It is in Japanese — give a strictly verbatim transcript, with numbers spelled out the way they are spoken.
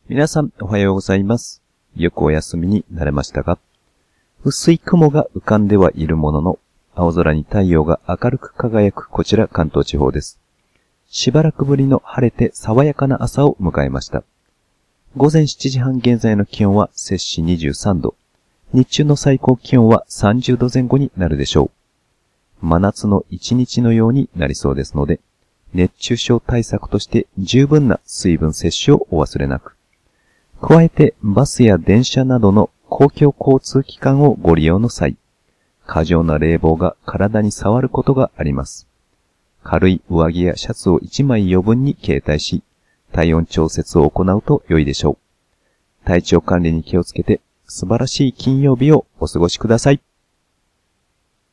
皆さんおはようございます。よくお休みになれましたか？薄い雲が浮かんではいるものの、青空に太陽が明るく輝くこちら関東地方です。しばらくぶりの晴れて爽やかな朝を迎えました。午前しちじはん現在の気温は摂氏にじゅうさんど、日中の最高気温はさんじゅうどぜん後になるでしょう。真夏の一日のようになりそうですので、熱中症対策として十分な水分摂取をお忘れなく。加えてバスや電車などの公共交通機関をご利用の際、過剰な冷房が体に触ることがあります。軽い上着やシャツをいちまい余分に携帯し、体温調節を行うと良いでしょう。体調管理に気をつけて素晴らしい金曜日をお過ごしください。